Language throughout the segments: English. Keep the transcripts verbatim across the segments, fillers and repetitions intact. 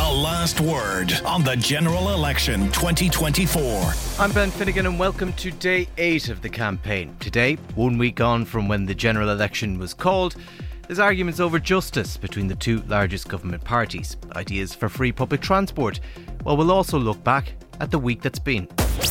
last word on the general election twenty twenty-four. I'm Ben Finnegan and welcome to day eight of the campaign. Today, one week on from when the general election was called, there's arguments over justice between the two largest government parties, ideas for free public transport, while we'll also look back at the week that's been.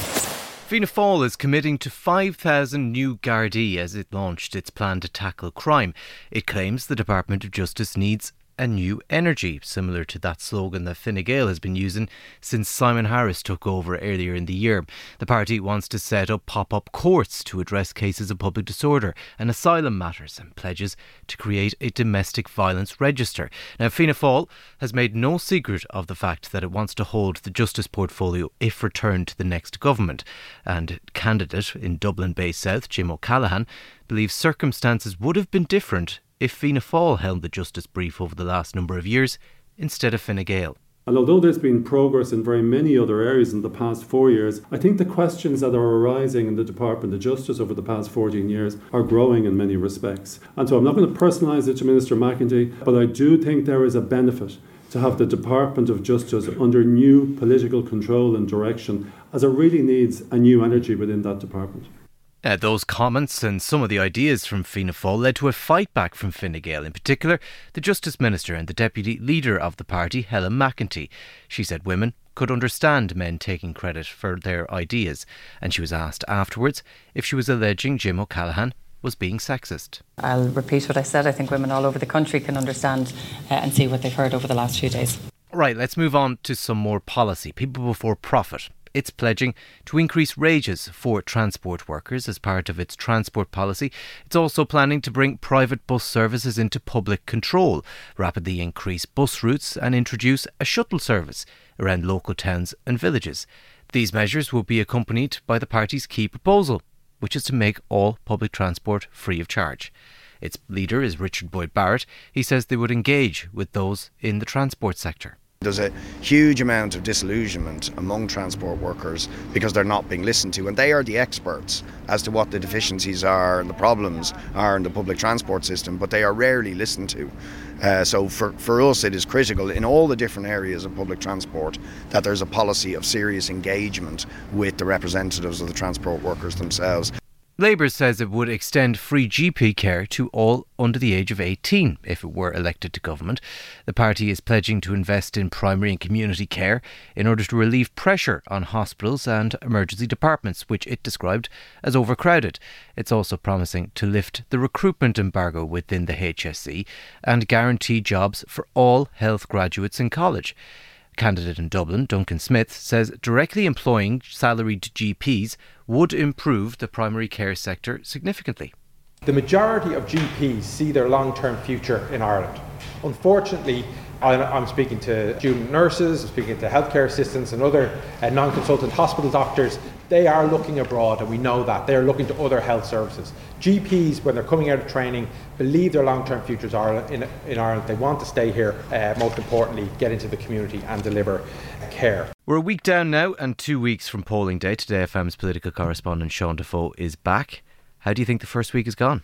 Fianna Fáil is committing to five thousand new Gardaí as it launched its plan to tackle crime. It claims the Department of Justice needs a new energy, similar to that slogan that Fine Gael has been using since Simon Harris took over earlier in the year. The party wants to set up pop-up courts to address cases of public disorder and asylum matters, and pledges to create a domestic violence register. Now, Fianna Fáil has made no secret of the fact that it wants to hold the justice portfolio if returned to the next government, and candidate in Dublin Bay South, Jim O'Callaghan, believes circumstances would have been different if Fianna Fáil held the justice brief over the last number of years instead of Fine Gael. And although there's been progress in very many other areas in the past four years, I think the questions that are arising in the Department of Justice over the past fourteen years are growing in many respects. And so I'm not going to personalise it to Minister McEntee, but I do think there is a benefit to have the Department of Justice under new political control and direction, as it really needs a new energy within that department. Uh, those comments and some of the ideas from Fianna Fáil led to a fight back from Fine Gael, in particular the Justice Minister and the Deputy Leader of the party, Helen McEntee. She said women could understand men taking credit for their ideas, and she was asked afterwards if she was alleging Jim O'Callaghan was being sexist. I'll repeat what I said. I think women all over the country can understand uh, and see what they've heard over the last few days. Right, let's move on to some more policy. People before profit. It's pledging to increase wages for transport workers as part of its transport policy. It's also planning to bring private bus services into public control, rapidly increase bus routes and introduce a shuttle service around local towns and villages. These measures will be accompanied by the party's key proposal, which is to make all public transport free of charge. Its leader is Richard Boyd Barrett. He says they would engage with those in the transport sector. There's a huge amount of disillusionment among transport workers because they're not being listened to, and they are the experts as to what the deficiencies are and the problems are in the public transport system, but they are rarely listened to. Uh, so for, for us it is critical in all the different areas of public transport that there's a policy of serious engagement with the representatives of the transport workers themselves. Labour says it would extend free G P care to all under the age of eighteen if it were elected to government. The party is pledging to invest in primary and community care in order to relieve pressure on hospitals and emergency departments, which it described as overcrowded. It's also promising to lift the recruitment embargo within the H S E and guarantee jobs for all health graduates in college. Candidate in Dublin, Duncan Smith, says directly employing salaried G Ps would improve the primary care sector significantly. The majority of G Ps see their long-term future in Ireland. Unfortunately, I'm speaking to student nurses, I'm speaking to healthcare assistants and other uh, non-consultant hospital doctors. They are looking abroad, and we know that. They are looking to other health services. G Ps, when they're coming out of training, believe their long-term futures are in, in Ireland. They want to stay here, uh, most importantly, get into the community and deliver care. We're a week down now and two weeks from polling day. Today F M's political correspondent Sean Defoe is back. How do you think the first week has gone?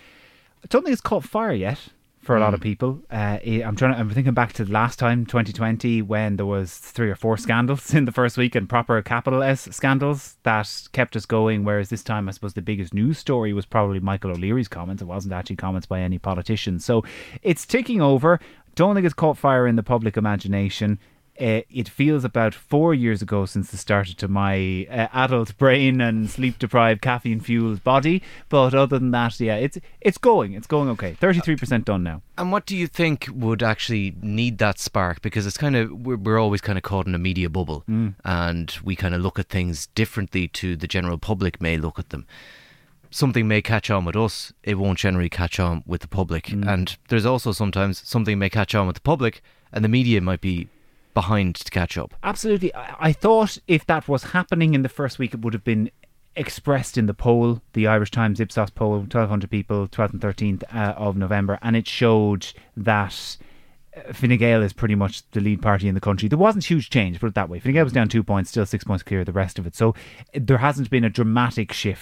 I don't think it's caught fire yet for a lot of people. Uh, I'm trying. To, I'm thinking back to last time, twenty twenty, when there was three or four scandals in the first week, and proper capital S scandals that kept us going. Whereas this time, I suppose the biggest news story was probably Michael O'Leary's comments. It wasn't actually comments by any politician. So it's ticking over. Don't think it's caught fire in the public imagination. Uh, it feels about four years ago since it started to my uh, adult brain and sleep-deprived, caffeine-fueled body. But other than that, yeah, it's it's going. It's going okay. thirty-three percent done now. And what do you think would actually need that spark? Because it's kind of we're, we're always kind of caught in a media bubble, mm. and we kind of look at things differently to the general public may look at them. Something may catch on with us, it won't generally catch on with the public. Mm. And there's also sometimes something may catch on with the public, and the media might be behind to catch up. Absolutely. I, I thought if that was happening in the first week, it would have been expressed in the poll, the Irish Times Ipsos poll, twelve hundred people, twelfth and thirteenth uh, of November, and it showed that Fine Gael is pretty much the lead party in the country. There wasn't huge change, put it that way. Fine Gael was down two points, still six points clear of the rest of it. So there hasn't been a dramatic shift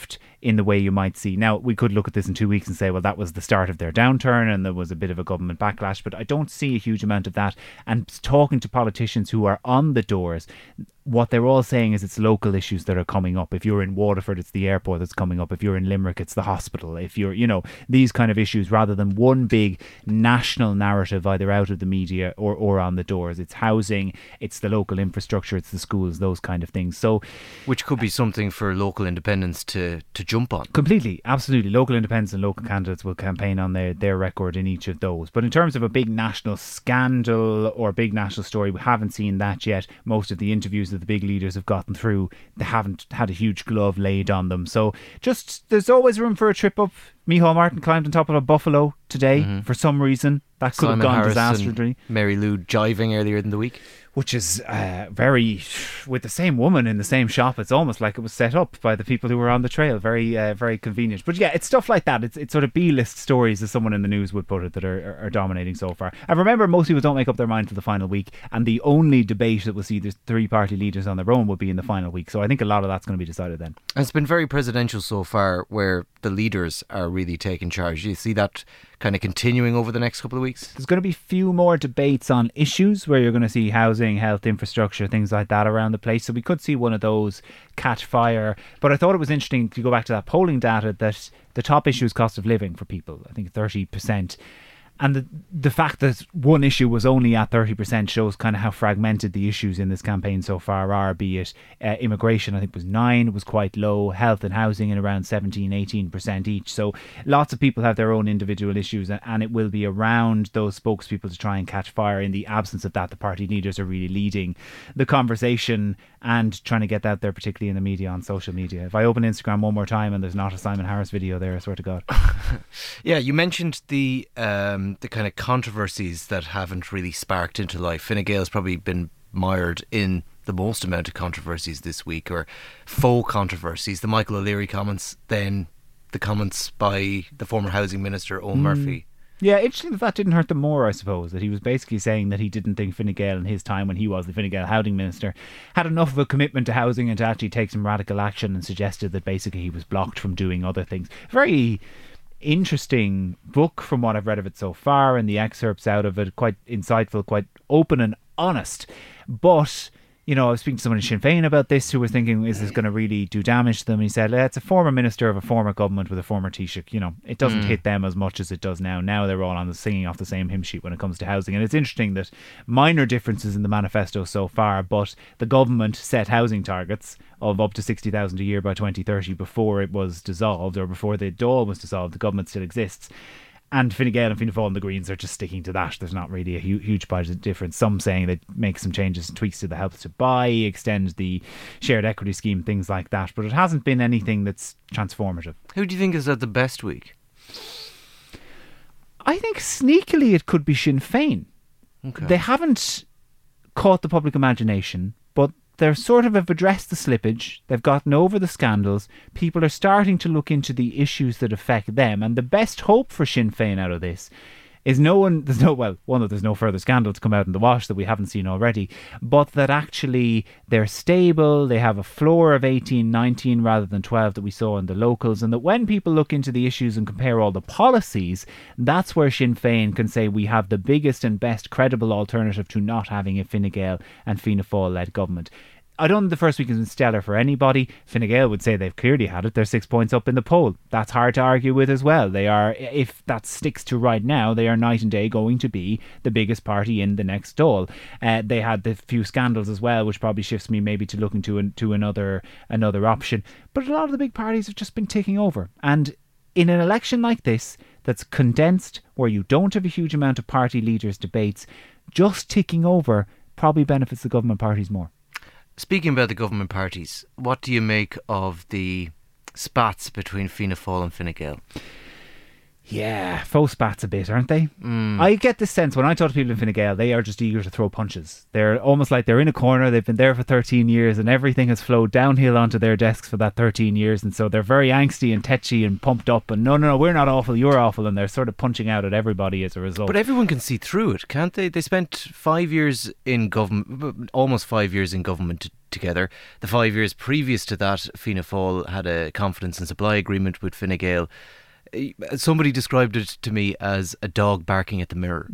in the way you might see. Now, we could look at this in two weeks and say, well, that was the start of their downturn and there was a bit of a government backlash, but I don't see a huge amount of that. And talking to politicians who are on the doors, what they're all saying is it's local issues that are coming up. If you're in Waterford, it's the airport that's coming up. If you're in Limerick, it's the hospital. If you're, you know, these kind of issues, rather than one big national narrative either out of the media or, or on the doors. It's housing, it's the local infrastructure, it's the schools, those kind of things. So, which could be something for local independents to, to jump on. Completely, absolutely. Local independents and local candidates will campaign on their, their record in each of those. But in terms of a big national scandal or a big national story, we haven't seen that yet. Most of the interviews that the big leaders have gotten through, they haven't had a huge glove laid on them. So just, there's always room for a trip up. Micheál Martin climbed on top of a buffalo today mm-hmm. for some reason. That could Simon have gone Harris disastrously. Mary Lou jiving earlier in the week. Which is uh, very, with the same woman in the same shop, it's almost like it was set up by the people who were on the trail. Very, uh, very convenient. But yeah, it's stuff like that. It's it's sort of B-list stories, as someone in the news would put it, that are, are, are dominating so far. And remember, most people don't make up their mind for the final week, and the only debate that we'll see the three party leaders on their own will be in the final week. So I think a lot of that's going to be decided then. And it's been very presidential so far, where the leaders are really taking charge. Do you see that kind of continuing over the next couple of weeks? There's going to be few more debates on issues where you're going to see housing, health, infrastructure, things like that around the place. So we could see one of those catch fire. But I thought it was interesting to go back to that polling data that the top issue is cost of living for people. I think thirty percent. And the the fact that one issue was only at thirty percent shows kind of how fragmented the issues in this campaign so far are, be it uh, immigration, I think was nine, was quite low, health and housing in around seventeen, eighteen percent each. So lots of people have their own individual issues, and, and it will be around those spokespeople to try and catch fire. In the absence of that, the party leaders are really leading the conversation and trying to get that out there, particularly in the media, on social media. If I open Instagram one more time and there's not a Simon Harris video there, I swear to God. Yeah, you mentioned the... Um the kind of controversies that haven't really sparked into life. Fine Gael's probably been mired in the most amount of controversies this week, or faux controversies. The Michael O'Leary comments, then the comments by the former housing minister Owen mm. Murphy. Yeah, interesting that that didn't hurt them more, I suppose. That he was basically saying that he didn't think Fine Gael in his time, when he was the Fine Gael housing minister, had enough of a commitment to housing and to actually take some radical action, and suggested that basically he was blocked from doing other things. Very interesting book from what I've read of it so far, and the excerpts out of it, quite insightful, quite open and honest. But, you know, I was speaking to someone in Sinn Féin about this who was thinking, is this going to really do damage to them? And he said, it's a former minister of a former government with a former Taoiseach. You know, it doesn't mm. hit them as much as it does now. Now they're all on the singing off the same hymn sheet when it comes to housing. And it's interesting that minor differences in the manifesto so far, but the government set housing targets of up to sixty thousand a year by twenty thirty before it was dissolved, or before the Dáil was dissolved. The government still exists. And Fine Gael and Fianna Fáil and the Greens are just sticking to that. There's not really a hu- huge budget difference. Some saying they make some changes and tweaks to the Help to Buy, extend the shared equity scheme, things like that. But it hasn't been anything that's transformative. Who do you think has had the best week? I think sneakily it could be Sinn Féin. Okay. They haven't caught the public imagination, but they're sort of have addressed the slippage. They've gotten over the scandals. People are starting to look into the issues that affect them. And the best hope for Sinn Féin out of this is no one, there's no, well, one, that there's no further scandal to come out in the wash that we haven't seen already, but that actually they're stable, they have a floor of eighteen, nineteen rather than twelve that we saw in the locals, and that when people look into the issues and compare all the policies, that's where Sinn Féin can say we have the biggest and best credible alternative to not having a Fine Gael and Fianna Fáil led government. I don't think the first week has been stellar for anybody. Fine Gael would say they've clearly had it. They're six points up in the poll. That's hard to argue with as well. They are, if that sticks to right now, they are night and day going to be the biggest party in the next Dáil. Uh, they had the few scandals as well, which probably shifts me maybe to looking to, an, to another another option. But a lot of the big parties have just been taking over. And in an election like this, that's condensed, where you don't have a huge amount of party leaders' debates, just ticking over probably benefits the government parties more. Speaking about the government parties, what do you make of the spats between Fianna Fáil and Fine Gael? Yeah, faux spats a bit, aren't they? Mm. I get this sense when I talk to people in Fine Gael, they are just eager to throw punches. They're almost like they're in a corner, they've been there for thirteen years and everything has flowed downhill onto their desks for that thirteen years, and so they're very angsty and tetchy and pumped up and no, no, no, we're not awful, you're awful, and they're sort of punching out at everybody as a result. But everyone can see through it, can't they? They spent five years in government, almost five years in government t- together. The five years previous to that, Fianna Fáil had a confidence and supply agreement with Fine Gael. Somebody described it to me as a dog barking at the mirror.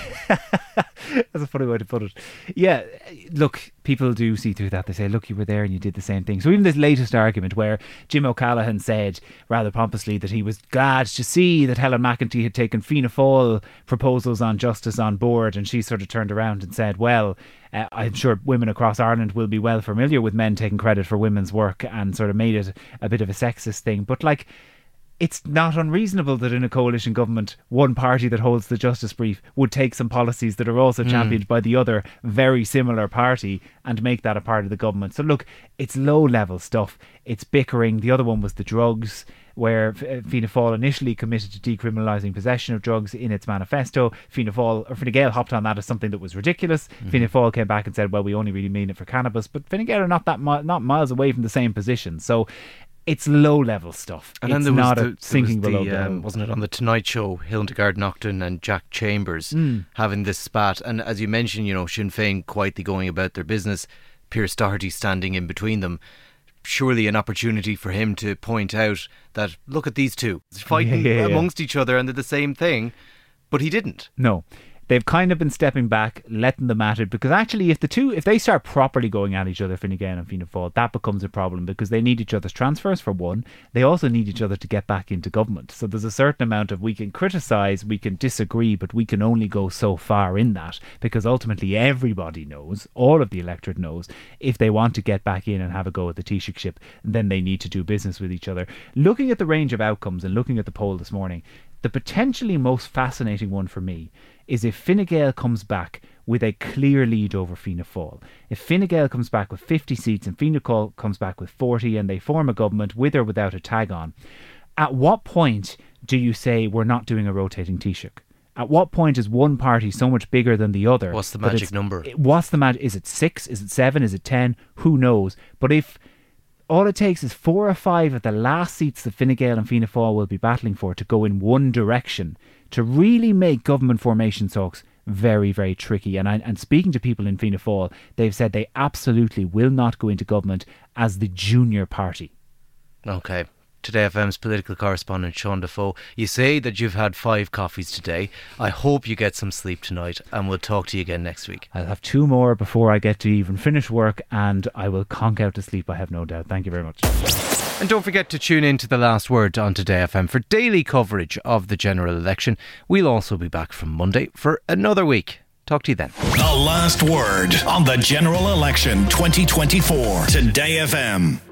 That's a funny way to put it. Yeah, look, people do see through that. They say, look, you were there and you did the same thing. So even this latest argument where Jim O'Callaghan said rather pompously that he was glad to see that Helen McEntee had taken Fianna Fáil proposals on justice on board, and she sort of turned around and said, well, uh, I'm sure women across Ireland will be well familiar with men taking credit for women's work, and sort of made it a bit of a sexist thing. But like, it's not unreasonable that in a coalition government, one party that holds the justice brief would take some policies that are also championed mm. by the other very similar party and make that a part of the government. So look, it's low level stuff. It's bickering. The other one was the drugs, where Fianna Fáil initially committed to decriminalising possession of drugs in its manifesto. Fianna Fáil, or Fine Gael hopped on that as something that was ridiculous. Mm-hmm. Fianna Fáil came back and said, well, we only really mean it for cannabis. But Fine Gael are not that mi- not miles away from the same position. So it's low-level stuff. And it's then there not was a the, sinking there was below the, the um, wasn't it on the Tonight Show, Hildegard Naughton and Jack Chambers mm. having this spat. And as you mentioned, you know, Sinn Féin quietly going about their business, Pierce Doherty standing in between them. Surely an opportunity for him to point out that, look at these two fighting yeah, yeah, yeah. amongst each other and they're the same thing. But he didn't. No. They've kind of been stepping back, letting them at it, because actually if the two, if they start properly going at each other, Fine Gael and Fianna Fáil, that becomes a problem, because they need each other's transfers for one. They also need each other to get back into government. So there's a certain amount of, we can criticise, we can disagree, but we can only go so far in that, because ultimately everybody knows, all of the electorate knows, if they want to get back in and have a go at the Taoiseach ship, then they need to do business with each other. Looking at the range of outcomes and looking at the poll this morning, the potentially most fascinating one for me is if Fine Gael comes back with a clear lead over Fianna Fáil. If Fine Gael comes back with fifty seats and Fianna Fáil comes back with forty and they form a government with or without a tag on, at what point do you say we're not doing a rotating Taoiseach? At what point is one party so much bigger than the other? What's the magic number? What's the magic? Is it six? Is it seven? Is it ten? Who knows? But if all it takes is four or five of the last seats that Fine Gael and Fianna Fáil will be battling for to go in one direction, to really make government formation talks very, very tricky. And I, and speaking to people in Fianna Fáil, they've said they absolutely will not go into government as the junior party. Okay. Today F M's political correspondent Sean Defoe, you say that you've had five coffees today. I hope you get some sleep tonight, and we'll talk to you again next week. I'll have two more before I get to even finish work, and I will conk out to sleep, I have no doubt. Thank you very much. And don't forget to tune in to The Last Word on Today F M for daily coverage of the general election. We'll also be back from Monday for another week. Talk to you then. The Last Word on the general election twenty twenty-four. Today F M.